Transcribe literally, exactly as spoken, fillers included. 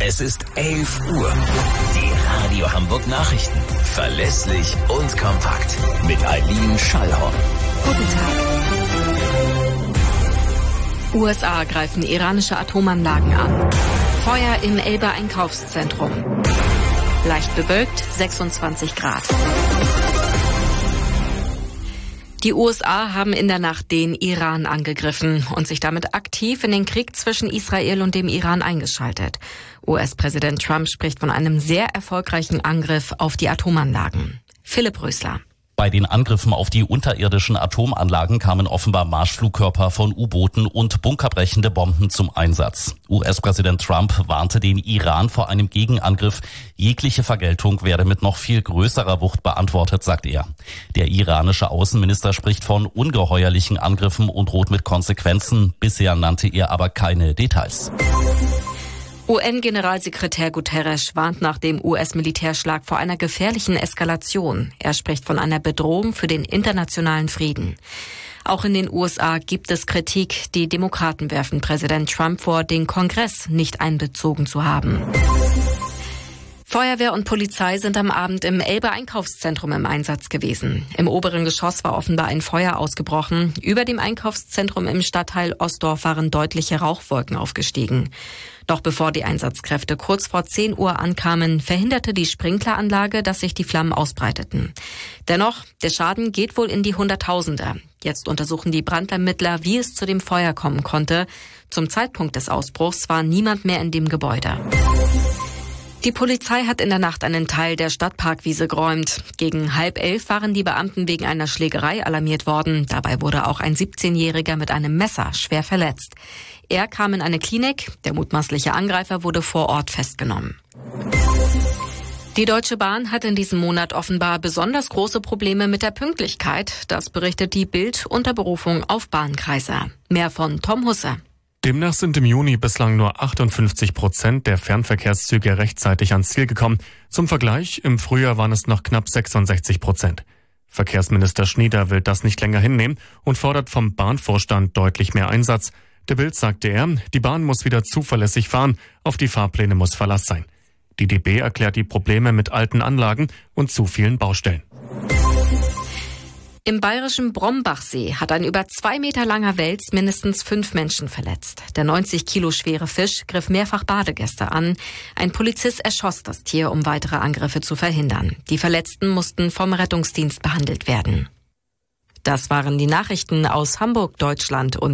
Es ist elf Uhr. Die Radio Hamburg Nachrichten. Verlässlich und kompakt. Mit Eileen Schallhorn. Guten Tag. U S A greifen iranische Atomanlagen an. Feuer im Elbe-Einkaufszentrum. Leicht bewölkt, sechsundzwanzig Grad. Die U S A haben in der Nacht den Iran angegriffen und sich damit aktiv in den Krieg zwischen Israel und dem Iran eingeschaltet. U S-Präsident Trump spricht von einem sehr erfolgreichen Angriff auf die Atomanlagen. Philipp Rösler. Bei den Angriffen auf die unterirdischen Atomanlagen kamen offenbar Marschflugkörper von U-Booten und bunkerbrechende Bomben zum Einsatz. U S-Präsident Trump warnte den Iran vor einem Gegenangriff. Jegliche Vergeltung werde mit noch viel größerer Wucht beantwortet, sagt er. Der iranische Außenminister spricht von ungeheuerlichen Angriffen und droht mit Konsequenzen. Bisher nannte er aber keine Details. U N-Generalsekretär Guterres warnt nach dem U S-Militärschlag vor einer gefährlichen Eskalation. Er spricht von einer Bedrohung für den internationalen Frieden. Auch in den U S A gibt es Kritik. Die Demokraten werfen Präsident Trump vor, den Kongress nicht einbezogen zu haben. Feuerwehr und Polizei sind am Abend im Elbe-Einkaufszentrum im Einsatz gewesen. Im oberen Geschoss war offenbar ein Feuer ausgebrochen. Über dem Einkaufszentrum im Stadtteil Ostdorf waren deutliche Rauchwolken aufgestiegen. Doch bevor die Einsatzkräfte kurz vor zehn Uhr ankamen, verhinderte die Sprinkleranlage, dass sich die Flammen ausbreiteten. Dennoch, der Schaden geht wohl in die Hunderttausende. Jetzt untersuchen die Brandermittler, wie es zu dem Feuer kommen konnte. Zum Zeitpunkt des Ausbruchs war niemand mehr in dem Gebäude. Die Polizei hat in der Nacht einen Teil der Stadtparkwiese geräumt. Gegen halb elf waren die Beamten wegen einer Schlägerei alarmiert worden. Dabei wurde auch ein siebzehnjähriger mit einem Messer schwer verletzt. Er kam in eine Klinik. Der mutmaßliche Angreifer wurde vor Ort festgenommen. Die Deutsche Bahn hat in diesem Monat offenbar besonders große Probleme mit der Pünktlichkeit. Das berichtet die Bild unter Berufung auf Bahnkreise. Mehr von Tom Husse. Demnach sind im Juni bislang nur achtundfünfzig Prozent der Fernverkehrszüge rechtzeitig ans Ziel gekommen. Zum Vergleich, im Frühjahr waren es noch knapp sechsundsechzig Prozent. Verkehrsminister Schnieder will das nicht länger hinnehmen und fordert vom Bahnvorstand deutlich mehr Einsatz. Der Bild sagte er, die Bahn muss wieder zuverlässig fahren, auf die Fahrpläne muss Verlass sein. Die D B erklärt die Probleme mit alten Anlagen und zu vielen Baustellen. Im bayerischen Brombachsee hat ein über zwei Meter langer Wels mindestens fünf Menschen verletzt. Der neunzig Kilo schwere Fisch griff mehrfach Badegäste an. Ein Polizist erschoss das Tier, um weitere Angriffe zu verhindern. Die Verletzten mussten vom Rettungsdienst behandelt werden. Das waren die Nachrichten aus Hamburg, Deutschland und